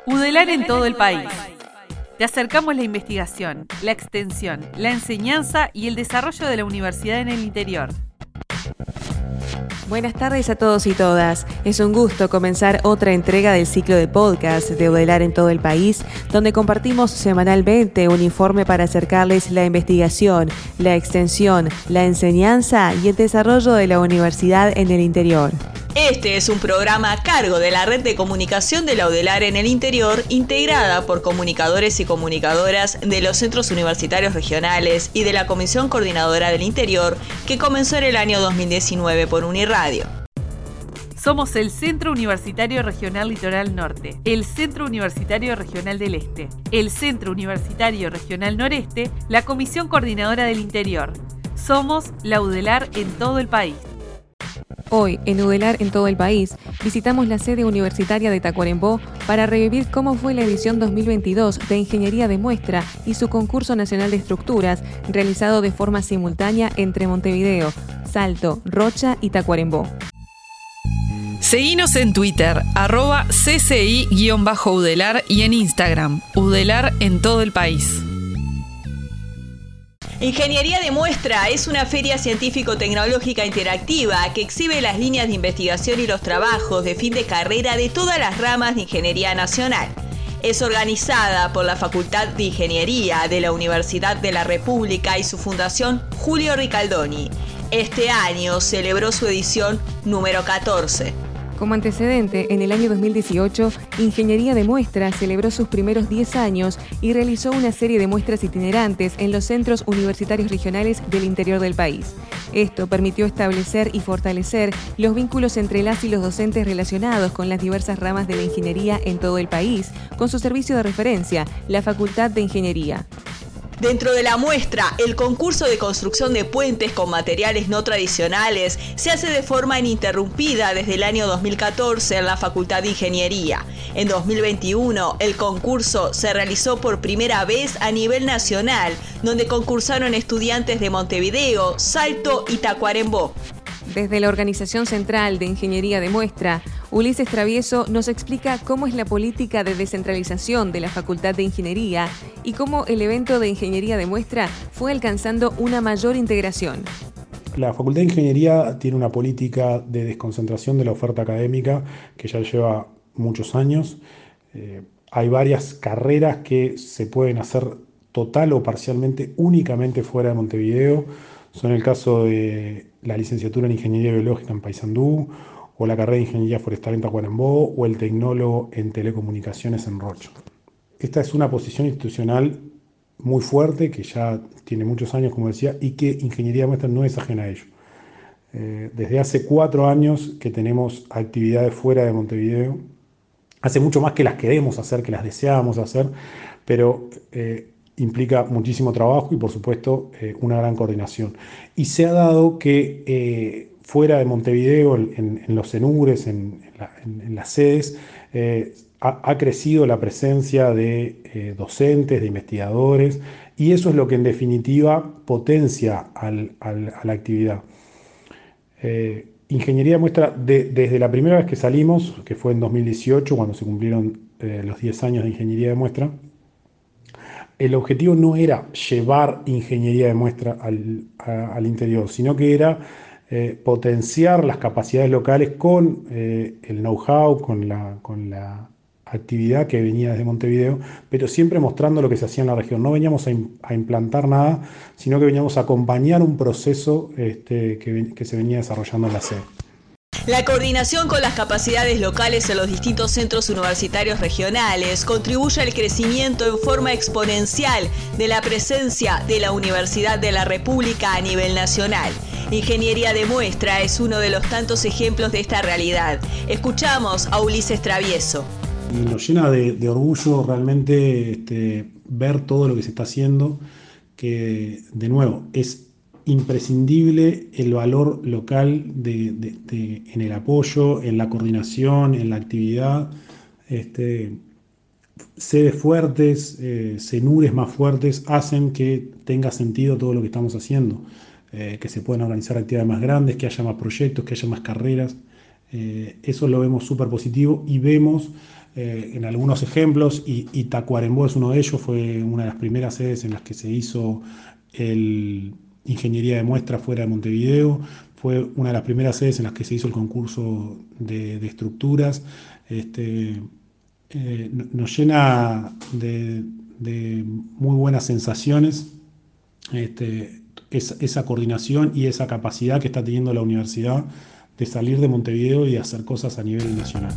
UDELAR en todo el país. Te acercamos la investigación, la extensión, la enseñanza y el desarrollo de la universidad en el interior. Buenas tardes a todos y todas. Es un gusto comenzar otra entrega del ciclo de podcast de UDELAR en todo el país, donde compartimos semanalmente un informe para acercarles la investigación, la extensión, la enseñanza y el desarrollo de la universidad en el interior. Este es un programa a cargo de la red de comunicación de la UDELAR en el interior, integrada por comunicadores y comunicadoras de los centros universitarios regionales y de la Comisión Coordinadora del Interior, que comenzó en el año 2019 por Uniradio. Somos el Centro Universitario Regional Litoral Norte, el Centro Universitario Regional del Este, el Centro Universitario Regional Noreste, la Comisión Coordinadora del Interior. Somos la UDELAR en todo el país. Hoy, en UDELAR en todo el país, visitamos la sede universitaria de Tacuarembó para revivir cómo fue la edición 2022 de Ingeniería de Muestra y su concurso nacional de estructuras, realizado de forma simultánea entre Montevideo, Salto, Rocha y Tacuarembó. Seguinos en Twitter, @CCI_UDELAR y en Instagram, UDELAR en todo el país. Ingeniería de Muestra es una feria científico-tecnológica interactiva que exhibe las líneas de investigación y los trabajos de fin de carrera de todas las ramas de Ingeniería Nacional. Es organizada por la Facultad de Ingeniería de la Universidad de la República y su fundación Julio Ricaldoni. Este año celebró su edición número 14. Como antecedente, en el año 2018, Ingeniería de Muestra celebró sus primeros 10 años y realizó una serie de muestras itinerantes en los centros universitarios regionales del interior del país. Esto permitió establecer y fortalecer los vínculos entre las y los docentes relacionados con las diversas ramas de la ingeniería en todo el país, con su servicio de referencia, la Facultad de Ingeniería. Dentro de la muestra, el concurso de construcción de puentes con materiales no tradicionales se hace de forma ininterrumpida desde el año 2014 en la Facultad de Ingeniería. En 2021, el concurso se realizó por primera vez a nivel nacional, donde concursaron estudiantes de Montevideo, Salto y Tacuarembó. Desde la Organización Central de Ingeniería de Muestra, Ulises Travieso nos explica cómo es la política de descentralización de la Facultad de Ingeniería y cómo el evento de Ingeniería de Muestra fue alcanzando una mayor integración. La Facultad de Ingeniería tiene una política de desconcentración de la oferta académica que ya lleva muchos años. Hay varias carreras que se pueden hacer total o parcialmente únicamente fuera de Montevideo. Son el caso de la licenciatura en Ingeniería Biológica en Paysandú, o la carrera de Ingeniería Forestal en Tacuarembó, o el tecnólogo en Telecomunicaciones en Rocha. Esta es una posición institucional muy fuerte, que ya tiene muchos años, como decía, y que Ingeniería de Muestra no es ajena a ello. Desde hace 4 años que tenemos actividades fuera de Montevideo, hace mucho más que las queremos hacer, que las deseábamos hacer, pero implica muchísimo trabajo y, por supuesto, una gran coordinación. Y se ha dado que fuera de Montevideo, en los CENURES, en las sedes, ha crecido la presencia de docentes, de investigadores, y eso es lo que en definitiva potencia a la actividad. Ingeniería de Muestra, desde la primera vez que salimos, que fue en 2018, cuando se cumplieron los 10 años de Ingeniería de Muestra, el objetivo no era llevar Ingeniería de Muestra al interior, sino que era potenciar las capacidades locales con el know-how, con la actividad que venía desde Montevideo, pero siempre mostrando lo que se hacía en la región. No veníamos a implantar nada, sino que veníamos a acompañar un proceso que se venía desarrollando en la sede. La coordinación con las capacidades locales en los distintos centros universitarios regionales contribuye al crecimiento en forma exponencial de la presencia de la Universidad de la República a nivel nacional. Ingeniería de Muestra es uno de los tantos ejemplos de esta realidad. Escuchamos a Ulises Travieso. Y nos llena de orgullo realmente ver todo lo que se está haciendo, que de nuevo es imprescindible el valor local en el apoyo, en la coordinación, en la actividad. Sedes fuertes, CENURES más fuertes hacen que tenga sentido todo lo que estamos haciendo, que se puedan organizar actividades más grandes, que haya más proyectos, que haya más carreras. Eso lo vemos súper positivo y vemos en algunos ejemplos, y Tacuarembó es uno de ellos, fue una de las primeras sedes en las que se hizo ingeniería de muestra fuera de Montevideo, fue una de las primeras sedes en las que se hizo el concurso de estructuras. Nos llena de muy buenas sensaciones esa coordinación y esa capacidad que está teniendo la universidad de salir de Montevideo y hacer cosas a nivel nacional.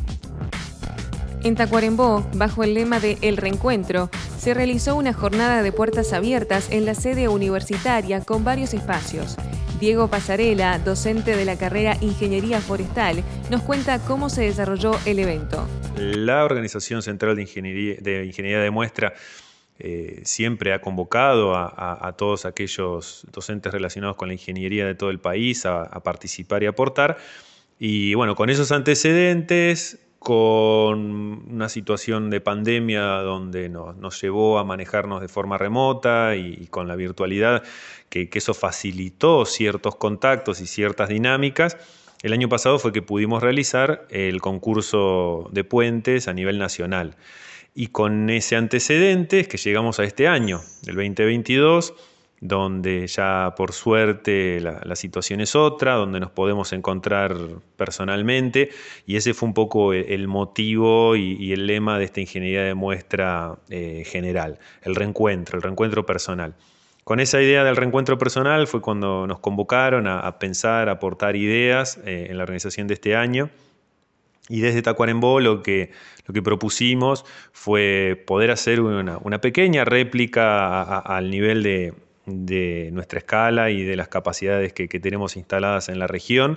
En Tacuarembó, bajo el lema de El Reencuentro, se realizó una jornada de puertas abiertas en la sede universitaria con varios espacios. Diego Pasarela, docente de la carrera Ingeniería Forestal, nos cuenta cómo se desarrolló el evento. La Organización Central de Ingeniería de Muestra siempre ha convocado a todos aquellos docentes relacionados con la ingeniería de todo el país a participar y aportar. Y bueno, con esos antecedentes, con una situación de pandemia donde nos llevó a manejarnos de forma remota y con la virtualidad, que eso facilitó ciertos contactos y ciertas dinámicas, el año pasado fue que pudimos realizar el concurso de puentes a nivel nacional. Y con ese antecedente es que llegamos a este año, el 2022, donde ya por suerte la situación es otra, donde nos podemos encontrar personalmente, y ese fue un poco el motivo y el lema de esta ingeniería de muestra general, el reencuentro personal. Con esa idea del reencuentro personal fue cuando nos convocaron a pensar, a aportar ideas en la organización de este año. Y desde Tacuarembó lo que propusimos fue poder hacer una pequeña réplica al nivel de nuestra escala y de las capacidades que tenemos instaladas en la región,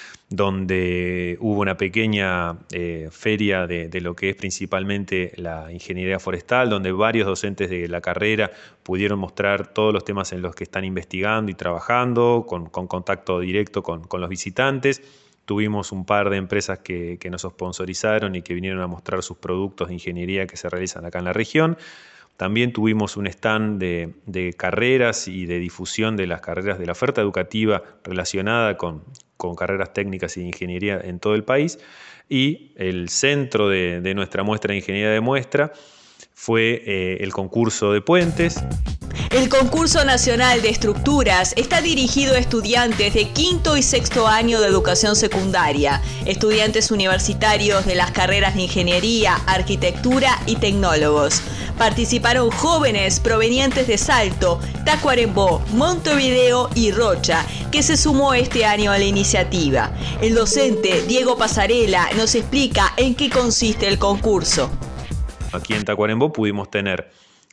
donde hubo una pequeña feria de lo que es principalmente la ingeniería forestal, donde varios docentes de la carrera pudieron mostrar todos los temas en los que están investigando y trabajando, con contacto directo con los visitantes. Tuvimos un par de empresas que nos sponsorizaron y que vinieron a mostrar sus productos de ingeniería que se realizan acá en la región. También tuvimos un stand de carreras y de difusión de las carreras de la oferta educativa relacionada con carreras técnicas y de ingeniería en todo el país. Y el centro de nuestra muestra de ingeniería de muestra fue el concurso de puentes. El concurso nacional de estructuras está dirigido a estudiantes de quinto y sexto año de educación secundaria, estudiantes universitarios de las carreras de ingeniería, arquitectura y tecnólogos. Participaron jóvenes provenientes de Salto, Tacuarembó, Montevideo y Rocha, que se sumó este año a la iniciativa. El docente Diego Pasarela nos explica en qué consiste el concurso. Aquí en Tacuarembó pudimos tener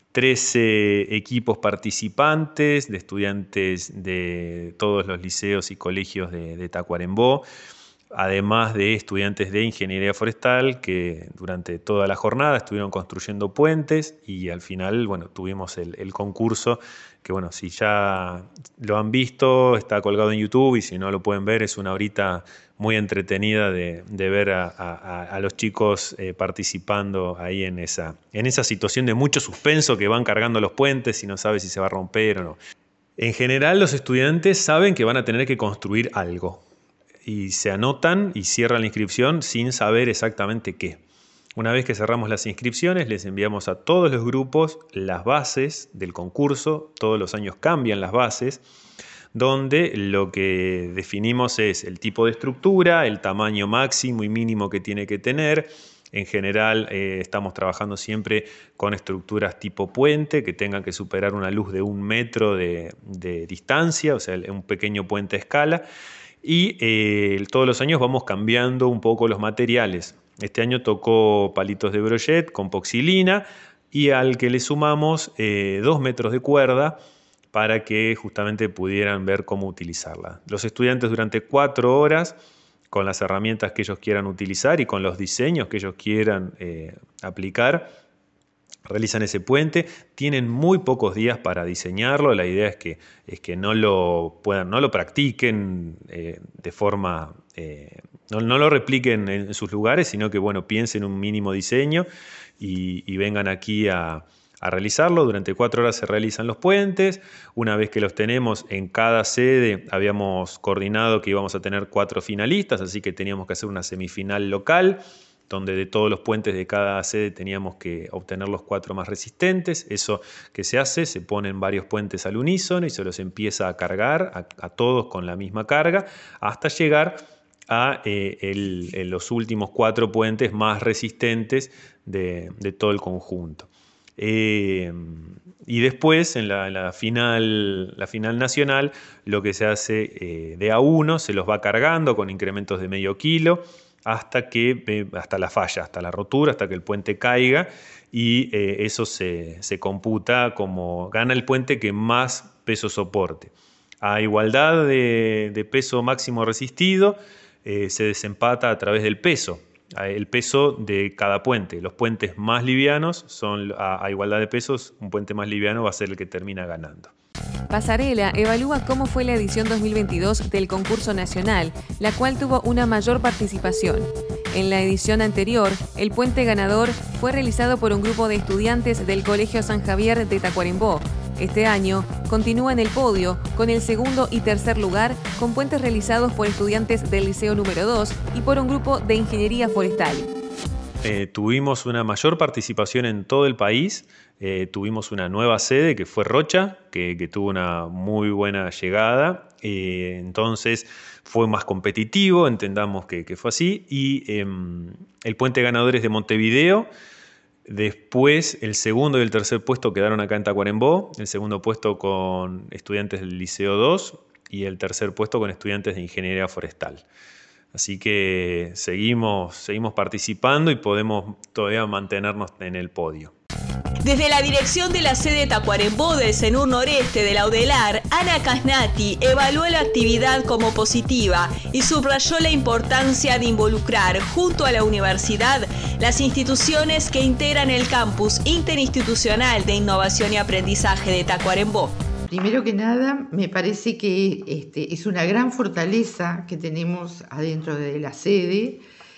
13 equipos participantes de estudiantes de todos los liceos y colegios de Tacuarembó, además de estudiantes de ingeniería forestal que durante toda la jornada estuvieron construyendo puentes y al final, bueno, tuvimos el concurso que, bueno, si ya lo han visto, está colgado en YouTube y si no lo pueden ver, es una horita muy entretenida de ver a los chicos participando ahí en esa situación de mucho suspenso que van cargando los puentes y no sabe si se va a romper o no. En general, los estudiantes saben que van a tener que construir algo y se anotan y cierran la inscripción sin saber exactamente qué. Una vez que cerramos las inscripciones, les enviamos a todos los grupos las bases del concurso. Todos los años cambian las bases, donde lo que definimos es el tipo de estructura, el tamaño máximo y mínimo que tiene que tener. En general estamos trabajando siempre con estructuras tipo puente que tengan que superar una luz de 1 metro de distancia, o sea, un pequeño puente a escala. Y todos los años vamos cambiando un poco los materiales. Este año tocó palitos de brochet con poxilina y al que le sumamos 2 metros de cuerda para que justamente pudieran ver cómo utilizarla. Los estudiantes durante 4 horas, con las herramientas que ellos quieran utilizar y con los diseños que ellos quieran aplicar, realizan ese puente. Tienen muy pocos días para diseñarlo. La idea es que no lo practiquen de forma... no lo repliquen en sus lugares, sino que bueno, piensen un mínimo diseño y vengan aquí a realizarlo. Durante 4 horas se realizan los puentes. Una vez que los tenemos en cada sede, habíamos coordinado que íbamos a tener 4 finalistas, así que teníamos que hacer una semifinal local. donde de todos los puentes de cada sede teníamos que obtener los 4 más resistentes. Eso que se hace, se ponen varios puentes al unísono y se los empieza a cargar a todos con la misma carga hasta llegar a los últimos 4 puentes más resistentes de todo el conjunto. Y después, en la final nacional, lo que se hace de a uno, se los va cargando con incrementos de medio kilo hasta la falla, hasta la rotura, hasta que el puente caiga, y eso se computa como gana el puente que más peso soporte. A igualdad de peso máximo resistido, se desempata a través del peso. El peso de cada puente. Los puentes más livianos son a igualdad de pesos, un puente más liviano va a ser el que termina ganando. Pasarela evalúa cómo fue la edición 2022 del concurso nacional, la cual tuvo una mayor participación. En la edición anterior, el puente ganador fue realizado por un grupo de estudiantes del Colegio San Javier de Tacuarembó. Este año continúa en el podio con el segundo y tercer lugar con puentes realizados por estudiantes del Liceo número 2 y por un grupo de Ingeniería Forestal. Tuvimos una mayor participación en todo el país. Tuvimos una nueva sede que fue Rocha, que tuvo una muy buena llegada. Entonces fue más competitivo, entendamos que fue así. Y el puente ganador es de Montevideo. Después, el segundo y el tercer puesto quedaron acá en Tacuarembó, el segundo puesto con estudiantes del Liceo 2 y el tercer puesto con estudiantes de Ingeniería Forestal. Así que seguimos participando y podemos todavía mantenernos en el podio. Desde la dirección de la sede Tacuarembó del CENUR Noreste de la UDELAR, Ana Casnati evaluó la actividad como positiva y subrayó la importancia de involucrar junto a la universidad las instituciones que integran el campus interinstitucional de innovación y aprendizaje de Tacuarembó. Primero que nada, me parece que es una gran fortaleza que tenemos adentro de la sede,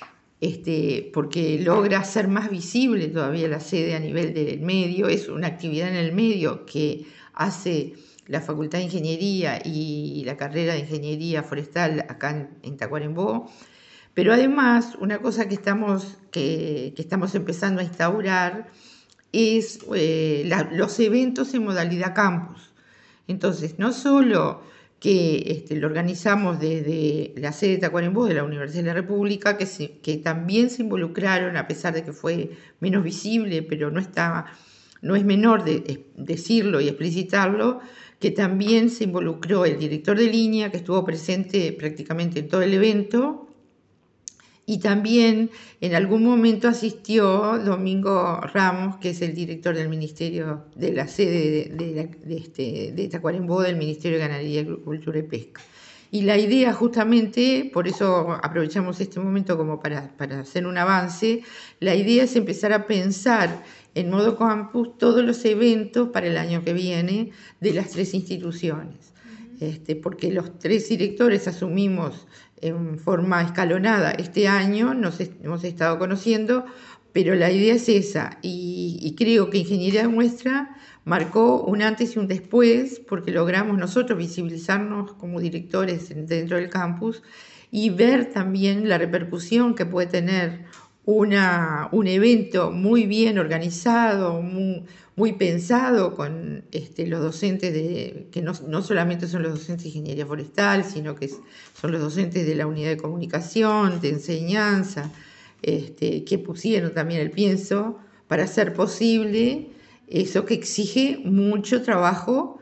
porque logra hacer más visible todavía la sede a nivel del medio. Es una actividad en el medio que hace la Facultad de Ingeniería y la carrera de Ingeniería Forestal acá en Tacuarembó. Pero además, una cosa que estamos empezando a instaurar es los eventos en modalidad campus. Entonces, no solo que lo organizamos desde la sede de Tacuarembó de la Universidad de la República, que también se involucraron, a pesar de que fue menos visible, pero no es menor decirlo y explicitarlo, que también se involucró el director de línea, que estuvo presente prácticamente en todo el evento, y también en algún momento asistió Domingo Ramos, que es el director del Ministerio de la sede de Tacuarembó, del Ministerio de Ganadería, Agricultura y Pesca. Y la idea, justamente, por eso aprovechamos este momento como para hacer un avance, la idea es empezar a pensar en modo campus todos los eventos para el año que viene de las 3 instituciones. Porque los 3 directores asumimos en forma escalonada este año, nos hemos estado conociendo, pero la idea es esa, y creo que Ingeniería Nuestra marcó un antes y un después, porque logramos nosotros visibilizarnos como directores dentro del campus y ver también la repercusión que puede tener un evento muy bien organizado, muy pensado con los docentes que no solamente son los docentes de Ingeniería Forestal, sino que son los docentes de la unidad de comunicación, de enseñanza, que pusieron también el pienso para hacer posible eso que exige mucho trabajo,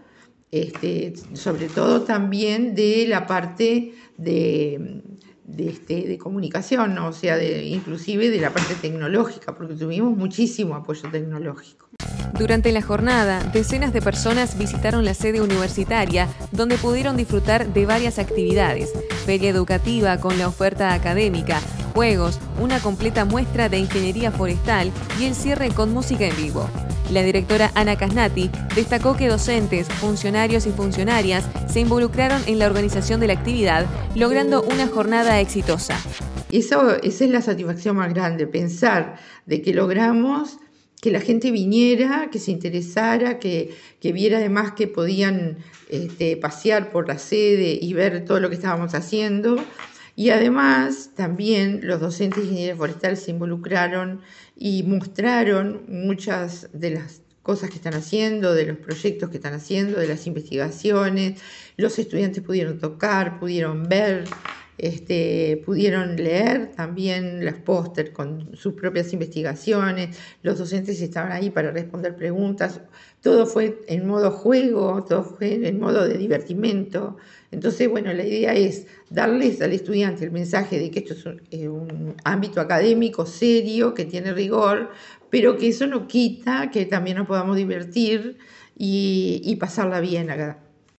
sobre todo también de la parte de comunicación, ¿no? O sea, inclusive de la parte tecnológica, porque tuvimos muchísimo apoyo tecnológico. Durante la jornada, decenas de personas visitaron la sede universitaria, donde pudieron disfrutar de varias actividades: feria educativa con la oferta académica, juegos, una completa muestra de ingeniería forestal y el cierre con música en vivo. La directora Ana Casnati destacó que docentes, funcionarios y funcionarias se involucraron en la organización de la actividad, logrando una jornada exitosa. Esa es la satisfacción más grande, pensar de que logramos que la gente viniera, que se interesara, que viera además que podían pasear por la sede y ver todo lo que estábamos haciendo, Y además también los docentes de ingeniería forestal se involucraron y mostraron muchas de las cosas que están haciendo, de los proyectos que están haciendo, de las investigaciones. Los estudiantes pudieron tocar, pudieron ver, pudieron leer también los pósters con sus propias investigaciones. Los docentes estaban ahí para responder preguntas. Todo fue en modo juego, todo fue en modo de divertimento. Entonces, bueno, la idea es darles al estudiante el mensaje de que esto es un ámbito académico serio, que tiene rigor, pero que eso no quita que también nos podamos divertir y pasarla bien acá.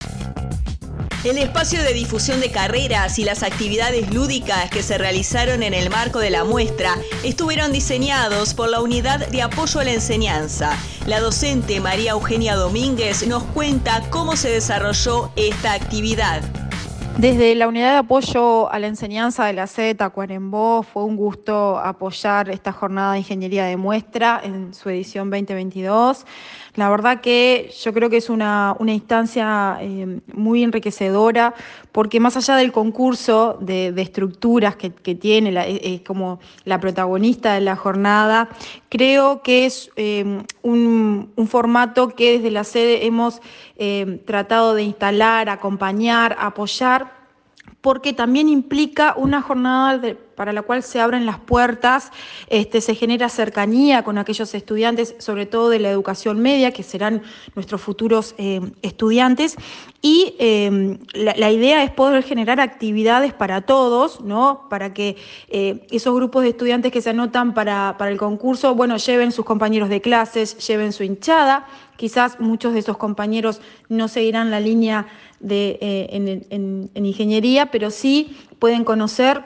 El espacio de difusión de carreras y las actividades lúdicas que se realizaron en el marco de la muestra estuvieron diseñados por la Unidad de Apoyo a la Enseñanza. La docente María Eugenia Domínguez nos cuenta cómo se desarrolló esta actividad. Desde la Unidad de Apoyo a la Enseñanza de la sede Tacuarembó fue un gusto apoyar esta jornada de Ingeniería de Muestra en su edición 2022. La verdad que yo creo que es una instancia muy enriquecedora, porque más allá del concurso de estructuras que tiene, como la protagonista de la jornada, creo que es un formato que desde la sede hemos tratado de instalar, acompañar, apoyar, porque también implica una jornada para la cual se abren las puertas, se genera cercanía con aquellos estudiantes, sobre todo de la educación media, que serán nuestros futuros estudiantes, y la idea es poder generar actividades para todos, ¿no? Para que esos grupos de estudiantes que se anotan para el concurso, bueno, lleven sus compañeros de clases, lleven su hinchada. Quizás muchos de esos compañeros no seguirán la línea en ingeniería, pero sí pueden conocer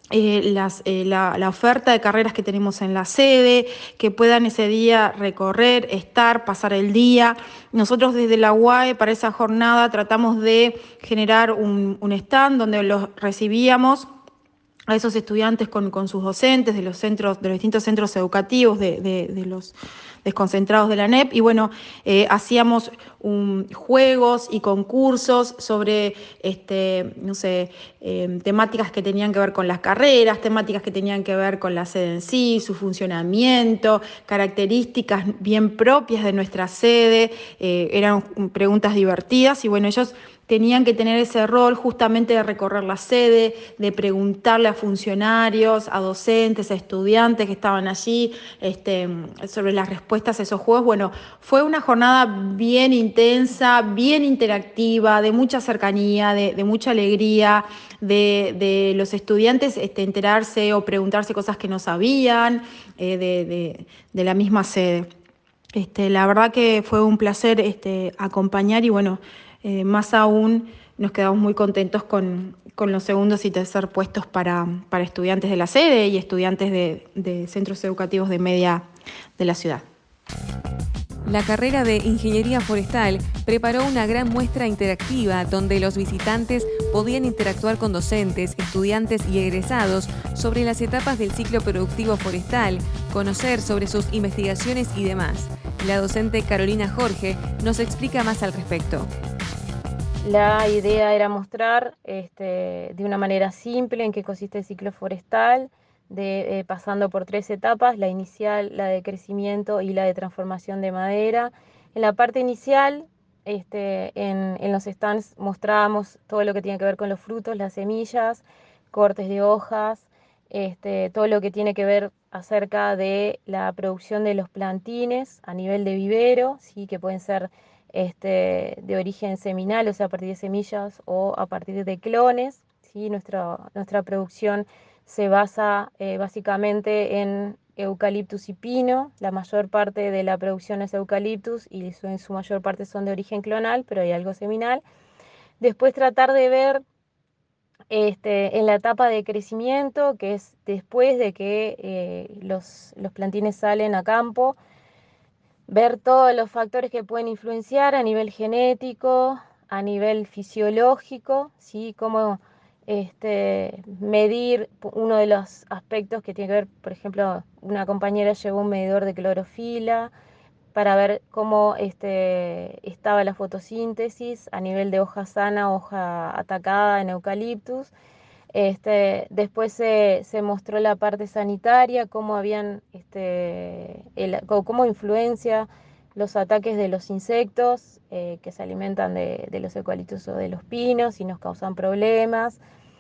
la oferta de carreras que tenemos en la sede, que puedan ese día recorrer, pasar el día. Nosotros desde la UAE para esa jornada tratamos de generar un stand donde los recibíamos a esos estudiantes con sus docentes de los distintos centros educativos de los desconcentrados de la ANEP, y bueno, hacíamos juegos y concursos sobre temáticas que tenían que ver con las carreras, temáticas que tenían que ver con la sede en sí, su funcionamiento, características bien propias de nuestra sede. Eran preguntas divertidas y bueno, ellos tenían que tener ese rol justamente de recorrer la sede, de preguntarle a funcionarios, a docentes, a estudiantes que estaban allí sobre las respuestas a esos juegos. Bueno, fue una jornada bien intensa, bien interactiva, de mucha cercanía, de mucha alegría, de los estudiantes enterarse o preguntarse cosas que no sabían de la misma sede. La verdad que fue un placer acompañar y bueno, más aún nos quedamos muy contentos con los segundos y tercer puestos para estudiantes de la sede y estudiantes de centros educativos de media de la ciudad. La carrera de Ingeniería Forestal preparó una gran muestra interactiva donde los visitantes podían interactuar con docentes, estudiantes y egresados sobre las etapas del ciclo productivo forestal, conocer sobre sus investigaciones y demás. La docente Carolina Jorge nos explica más al respecto. La idea era mostrar de una manera simple en qué consiste el ciclo forestal, pasando por 3 etapas, la inicial, la de crecimiento y la de transformación de madera. En la parte inicial, en los stands mostrábamos todo lo que tiene que ver con los frutos, las semillas, cortes de hojas, todo lo que tiene que ver acerca de la producción de los plantines a nivel de vivero, ¿sí? Que pueden ser de origen seminal, o sea, a partir de semillas o a partir de clones, ¿sí? Nuestra producción se basa básicamente en eucaliptus y pino. La mayor parte de la producción es eucaliptus y en su mayor parte son de origen clonal, pero hay algo seminal. Después tratar de ver en la etapa de crecimiento, que es después de que los plantines salen a campo, ver todos los factores que pueden influenciar a nivel genético, a nivel fisiológico, ¿sí? Cómo medir uno de los aspectos que tiene que ver, por ejemplo, una compañera llevó un medidor de clorofila para ver cómo estaba la fotosíntesis a nivel de hoja sana, hoja atacada en eucaliptus. Después se mostró la parte sanitaria, cómo cómo influencia los ataques de los insectos que se alimentan de los eucaliptos o de los pinos y nos causan problemas.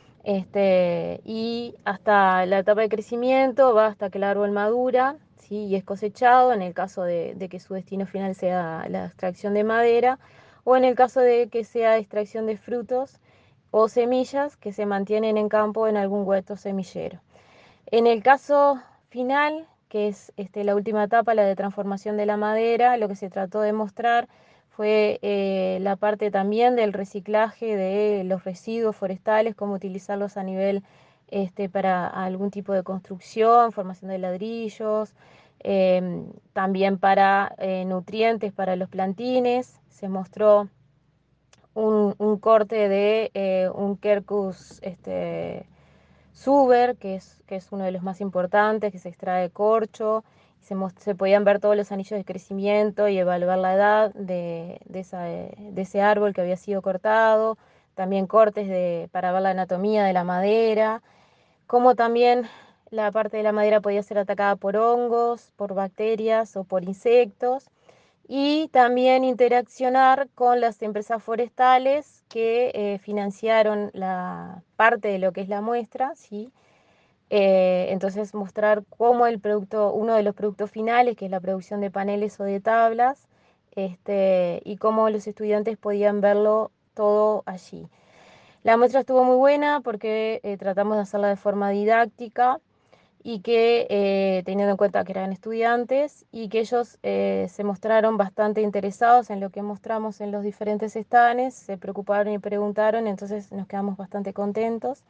Y hasta la etapa de crecimiento va hasta que el árbol madura, ¿sí? Y es cosechado en el caso de que su destino final sea la extracción de madera, o en el caso de que sea extracción de frutos o semillas que se mantienen en campo en algún huerto semillero. En el caso final, que es la última etapa, la de transformación de la madera, lo que se trató de mostrar fue la parte también del reciclaje de los residuos forestales, cómo utilizarlos a nivel para algún tipo de construcción, formación de ladrillos, también para nutrientes para los plantines. Se mostró un corte de un Quercus suber, que es uno de los más importantes, que se extrae de corcho. Se podían ver todos los anillos de crecimiento y evaluar la edad de ese árbol que había sido cortado, también cortes para ver la anatomía de la madera, como también la parte de la madera podía ser atacada por hongos, por bacterias o por insectos, y también interaccionar con las empresas forestales que financiaron la parte de lo que es la muestra, ¿sí? Entonces mostrar cómo uno de los productos finales, que es la producción de paneles o de tablas, y cómo los estudiantes podían verlo todo allí. La muestra estuvo muy buena porque tratamos de hacerla de forma didáctica y que teniendo en cuenta que eran estudiantes y que ellos se mostraron bastante interesados en lo que mostramos en los diferentes stands, se preocuparon y preguntaron, entonces nos quedamos bastante contentos.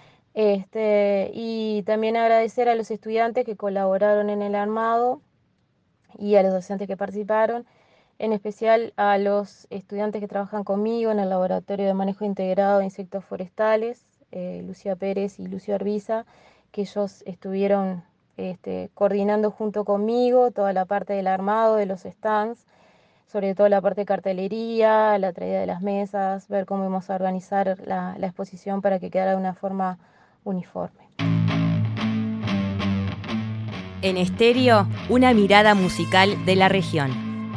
Y también agradecer a los estudiantes que colaboraron en el armado y a los docentes que participaron, en especial a los estudiantes que trabajan conmigo en el Laboratorio de Manejo Integrado de Insectos Forestales, Lucía Pérez y Lucio Arbiza, que ellos estuvieron coordinando junto conmigo toda la parte del armado de los stands, sobre todo la parte de cartelería, la traída de las mesas, ver cómo íbamos a organizar la exposición para que quedara de una forma uniforme. En estéreo, una mirada musical de la región.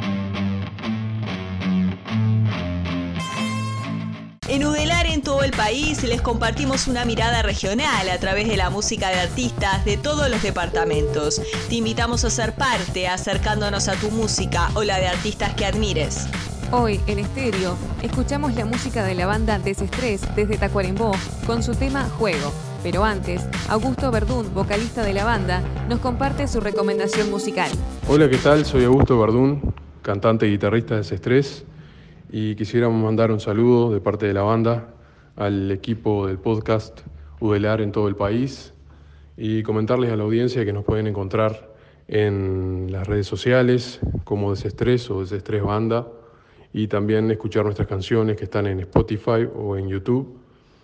En Udelar en todo el país les compartimos una mirada regional a través de la música de artistas de todos los departamentos. Te invitamos a ser parte acercándonos a tu música o la de artistas que admires. Hoy, en estéreo, escuchamos la música de la banda Desestrés desde Tacuarembó con su tema Juego. Pero antes, Augusto Verdún, vocalista de la banda, nos comparte su recomendación musical. Hola, ¿qué tal? Soy Augusto Verdún, cantante y guitarrista de Desestrés, y quisiéramos mandar un saludo de parte de la banda al equipo del podcast Udelar en todo el país y comentarles a la audiencia que nos pueden encontrar en las redes sociales como Desestrés o Desestrés Banda, y también escuchar nuestras canciones que están en Spotify o en YouTube.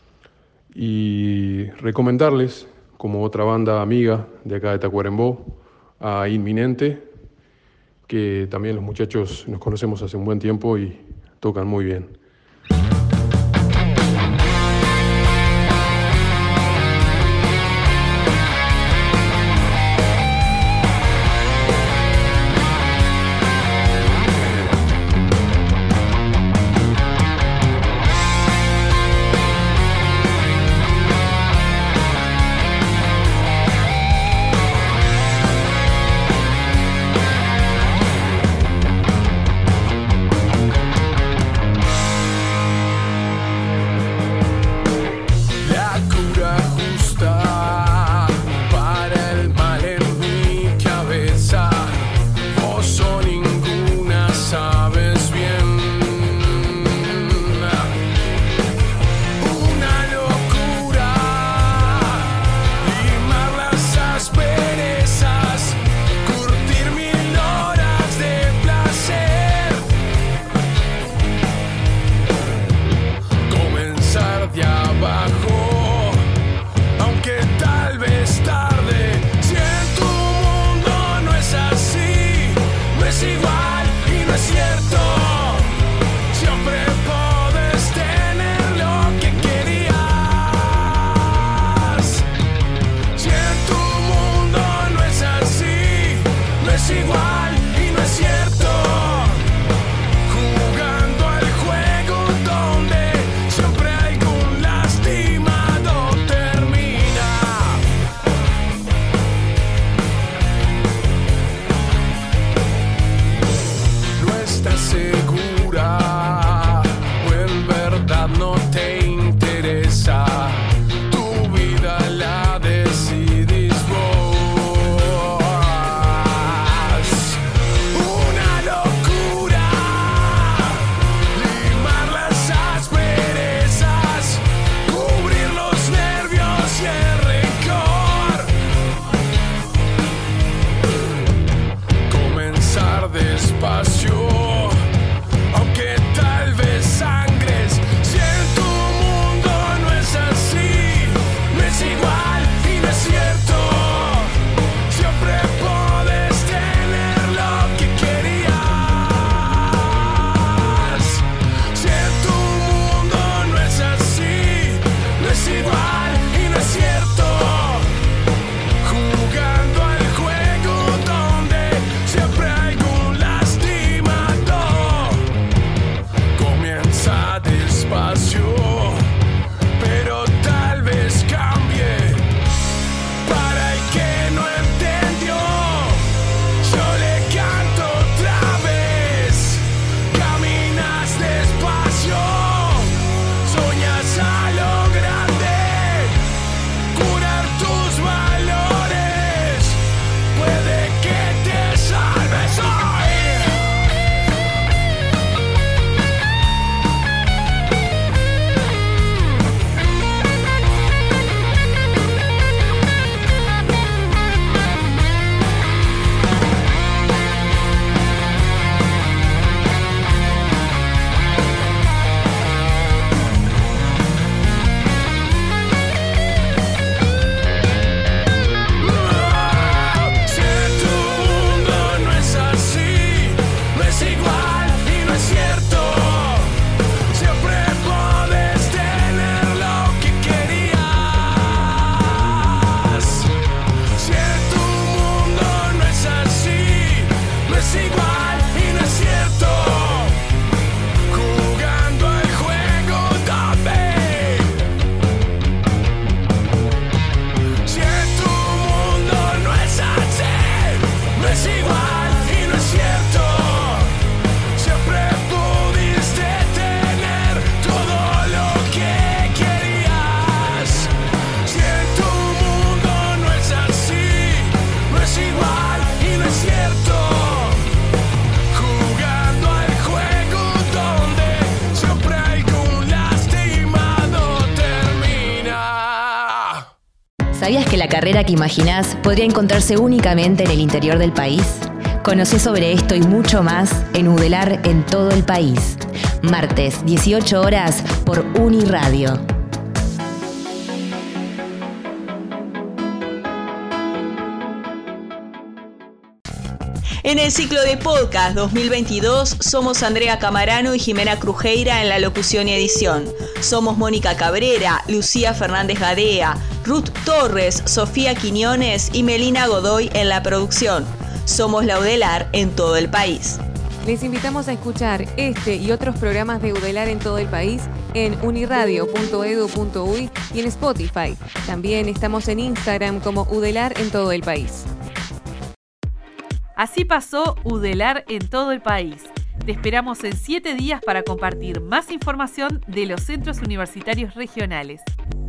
Y recomendarles, como otra banda amiga de acá de Tacuarembó, a Inminente, que también los muchachos nos conocemos hace un buen tiempo y tocan muy bien. despacio, aunque tal vez sangres. Si en tu mundo no es así, no es igual y no es cierto. Siempre podés tener lo que querías. Si en tu mundo no es así, no es igual y no es cierto. Jugando al juego donde siempre hay un lastimado. Comienza despacio, pero tal vez cambie. Para el que no entendió, yo le canto otra vez. Caminas despacio, soñas a lo grande. Curar tus valores puede que te salves hoy. Si en tu mundo no es así, no es igual y no es cierto. Siempre podés tener lo que querías. Si en tu mundo no es así, no es igual y no es cierto. Jugando al juego donde si en tu mundo no es así, no es igual y no es cierto. Siempre pudiste tener todo lo que querías. Si en tu mundo no es así, no es igual y no es cierto. Jugando al juego donde siempre algún lastimado termina. ¿Sabías que la carrera que imaginás podría encontrarse únicamente en el interior del país? Conocé sobre esto y mucho más en UDELAR en todo el país. Martes, 18 horas por Uniradio. En el ciclo de podcast 2022 somos Andrea Camarano y Jimena Crujeira en la locución y edición. Somos Mónica Cabrera, Lucía Fernández Gadea, Ruth Torres, Sofía Quiñones y Melina Godoy en la producción. Somos la UDELAR en todo el país. Les invitamos a escuchar este y otros programas de UDELAR en todo el país en uniradio.edu.uy y en Spotify. También estamos en Instagram como UDELAR en todo el país. Así pasó UDELAR en todo el país. Te esperamos en 7 días para compartir más información de los centros universitarios regionales.